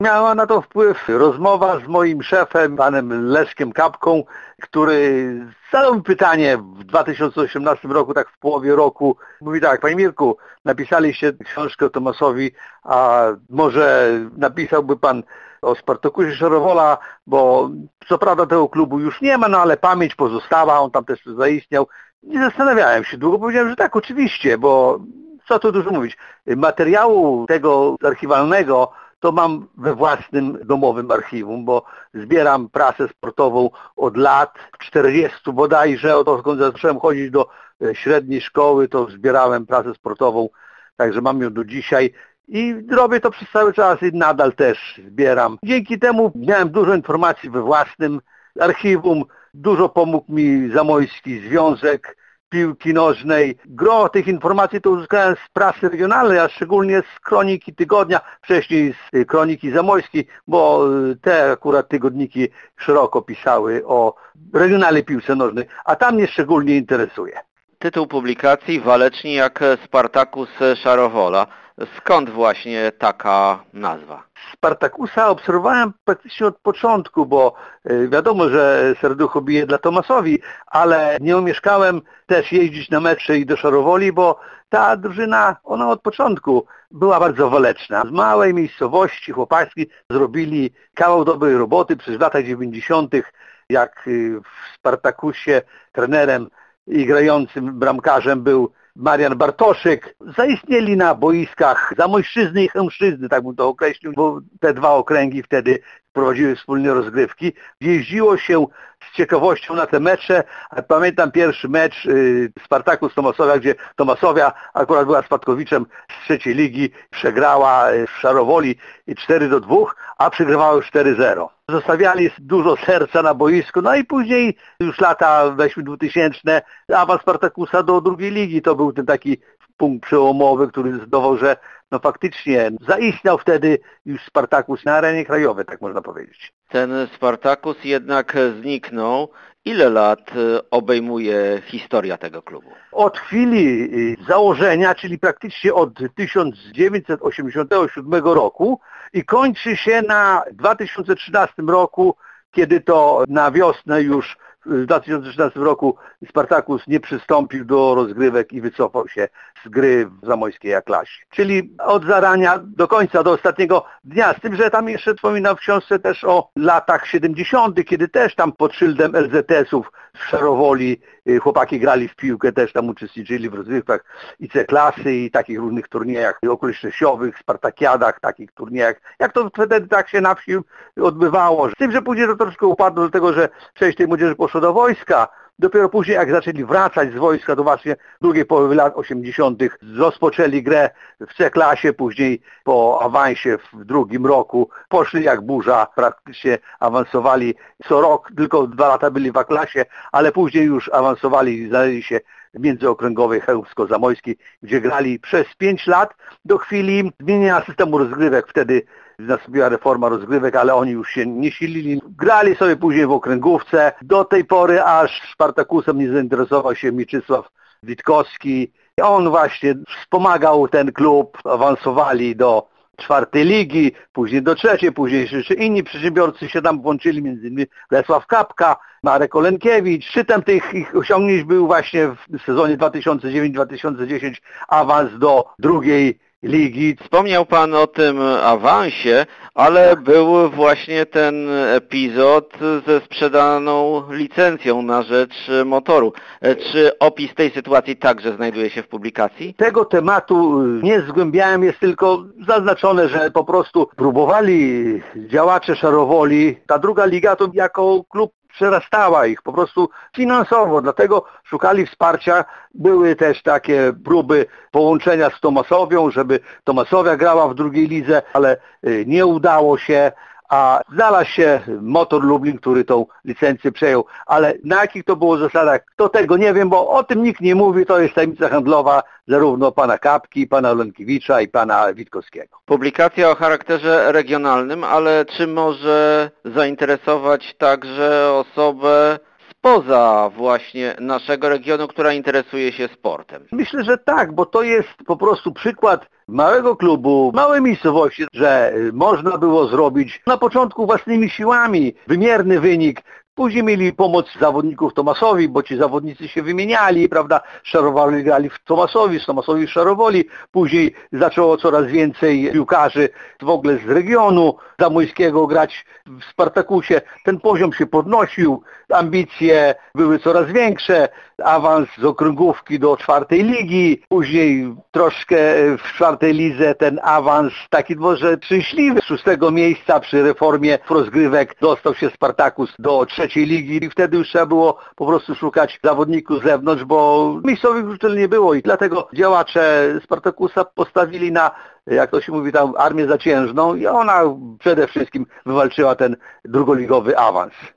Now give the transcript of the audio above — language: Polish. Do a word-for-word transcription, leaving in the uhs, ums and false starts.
Miała na to wpływ rozmowa z moim szefem, panem Leszkiem Kapką, który zadał mi pytanie w dwa tysiące osiemnastym roku, tak w połowie roku. Mówi tak: panie Mirku, napisaliście książkę o Tomasowi, a może napisałby pan o Spartakusie Szarowola, bo co prawda tego klubu już nie ma, no ale pamięć pozostała, on tam też zaistniał. Nie zastanawiałem się długo, powiedziałem, że tak, oczywiście, bo co tu dużo mówić. Materiału tego archiwalnego to mam we własnym domowym archiwum, bo zbieram prasę sportową od lat czterdziestu bodajże, odkąd zacząłem chodzić do średniej szkoły, to zbierałem prasę sportową, także mam ją do dzisiaj i robię to przez cały czas i nadal też zbieram. Dzięki temu miałem dużo informacji we własnym archiwum, dużo pomógł mi Zamojski Związek Piłki Nożnej. Gro tych informacji to uzyskałem z prasy regionalnej, a szczególnie z Kroniki Tygodnia, wcześniej z Kroniki Zamojskiej, bo te akurat tygodniki szeroko pisały o regionalnej piłce nożnej, a tam mnie szczególnie interesuje. Tytuł publikacji: Waleczni jak Spartakus Szarowola. Skąd właśnie taka nazwa? Spartakusa obserwowałem praktycznie od początku, bo wiadomo, że serducho bije dla Tomasowi, ale nie umieszkałem też jeździć na mecze i do Szarowoli, bo ta drużyna, ona od początku była bardzo waleczna. Z małej miejscowości chłopaki zrobili kawał dobrej roboty przez lata dziewięćdziesiątych, jak w Spartakusie trenerem i grającym bramkarzem był Marian Bartoszyk. Zaistnieli na boiskach Zamojszczyzny i Chełmszczyzny, tak bym to określił, bo te dwa okręgi wtedy prowadziły wspólne rozgrywki. Jeździło się z ciekawością na te mecze. Pamiętam pierwszy mecz y, Spartakus Tomasowia, gdzie Tomasowia akurat była spadkowiczem z trzeciej ligi, przegrała w Szarowoli cztery do dwóch, a przegrywała już cztery zero. Zostawiali dużo serca na boisku, no i później już lata weźmy dwutysięczne, awans Spartakusa do drugiej ligi, to był ten taki punkt przełomowy, który zdecydował, że no faktycznie zaistniał wtedy już Spartakus na arenie krajowej, tak można powiedzieć. Ten Spartakus jednak zniknął. Ile lat obejmuje historia tego klubu? Od chwili założenia, czyli praktycznie od tysiąc dziewięćset osiemdziesiątego siódmego roku i kończy się na dwa tysiące trzynastym roku, kiedy to na wiosnę już w dwa tysiące trzynastym roku Spartakus nie przystąpił do rozgrywek i wycofał się z gry w zamojskiej A-klasie. Czyli od zarania do końca, do ostatniego dnia. Z tym, że tam jeszcze wspominam w książce też o latach siedemdziesiątych, kiedy też tam pod szyldem L Z S-ów w Szarowoli chłopaki grali w piłkę, też tam uczestniczyli w rozgrywkach i C-klasy i takich różnych turniejach okolicznościowych, spartakiadach, takich turniejach, jak to wtedy tak się na wsi odbywało. Z tym, że później to troszkę upadło do tego, że część tej młodzieży poszła do wojska. Dopiero później, jak zaczęli wracać z wojska, to właśnie w drugiej połowie lat osiemdziesiątych rozpoczęli grę w C-klasie, później po awansie w drugim roku poszli jak burza, praktycznie awansowali co rok, tylko dwa lata byli w A-klasie, ale później już awansowali i znaleźli się w międzyokręgowej chełmsko-zamojskiej, gdzie grali przez pięć lat do chwili zmienienia systemu rozgrywek. Wtedy nastąpiła reforma rozgrywek, ale oni już się nie silili. Grali sobie później w okręgówce. Do tej pory aż Spartakusem nie zainteresował się Mieczysław Witkowski. On właśnie wspomagał ten klub, awansowali do czwartej ligi, później do trzeciej, później jeszcze inni przedsiębiorcy się tam włączyli, między innymi Lesław Kapka, Marek Olenkiewicz. Szczytem tych ich osiągnięć był właśnie w sezonie dwa tysiące dziewiąty dwa tysiące dziesiąty awans do drugiej ligi. Wspomniał Pan o tym awansie, ale tak. Był właśnie ten epizod ze sprzedaną licencją na rzecz Motoru. Czy opis tej sytuacji także znajduje się w publikacji? Tego tematu nie zgłębiałem, jest tylko zaznaczone, że po prostu próbowali działacze Szarowoli. Ta druga liga to jako klub przerastała ich po prostu finansowo, dlatego szukali wsparcia. Były też takie próby połączenia z Tomasowią, żeby Tomasowia grała w drugiej lidze, ale nie udało się, a znalazł się Motor Lublin, który tą licencję przejął, ale na jakich to było zasadach, to tego nie wiem, bo o tym nikt nie mówi, to jest tajemnica handlowa zarówno pana Kapki, pana Olenkiewicza i pana Witkowskiego. Publikacja o charakterze regionalnym, ale czy może zainteresować także osobę z spoza właśnie naszego regionu, która interesuje się sportem? Myślę, że tak, bo to jest po prostu przykład małego klubu, małej miejscowości, że można było zrobić na początku własnymi siłami wymierny wynik. Później mieli pomoc zawodników Tomasowi, bo ci zawodnicy się wymieniali, prawda, Szarowali grali w Tomasowi, z Tomasowi w Szarowoli. Później zaczęło coraz więcej piłkarzy w ogóle z regionu zamojskiego grać w Spartakusie. Ten poziom się podnosił, ambicje były coraz większe, awans z okręgówki do czwartej ligi, później troszkę w czwartej lidze ten awans taki może szczęśliwy. Z szóstego miejsca przy reformie rozgrywek dostał się Spartakus do trzeciej ligi i wtedy już trzeba było po prostu szukać zawodników z zewnątrz, bo miejscowych uczelni nie było i dlatego działacze Spartakusa postawili na, jak to się mówi tam, armię zaciężną i ona przede wszystkim wywalczyła ten drugoligowy awans.